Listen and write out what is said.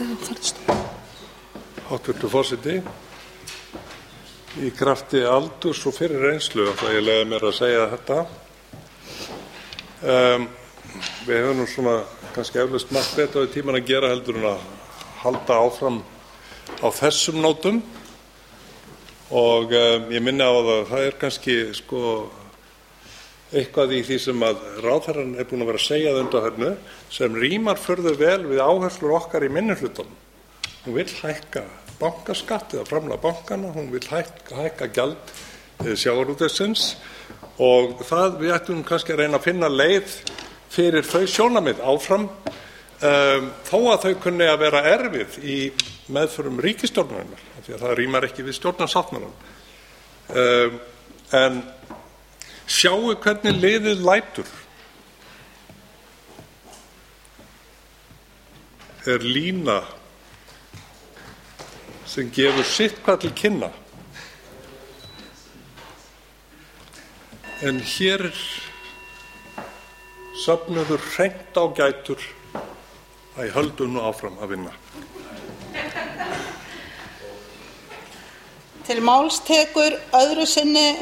Háttvirtur forseti, í krafti aldurs og fyrir reynslu ætla ég að leyfa mér að segja þetta. Við höfum nú svona kannski eflaust margt betra við tímann að gera heldur en að halda áfram á þessum nótum og ég minni á það kannski eitthvað í því sem að ráðherrann búinn að vera að segja að undanförnu sem rímar furðu vel við áherslur okkar í minnihlutanum. Hún vill hækka bankaskatt eða framlag bankana, hún vill hækka gjald sjávarútvegsins og það við ættum kannski að reyna að finna leið fyrir þau sjónarmið áfram þó að þau kunni að vera erfið í meðförum ríkisstjórnarinnar því að það rímar ekki við stjórnarsáttmálann. En sjáu hvernig liðið lætur. Lína sem gefur sitthvað til kynna. En hér söfnuður hreint á gætur að höldum nú áfram að vinna. Til máls tekur öðru sinni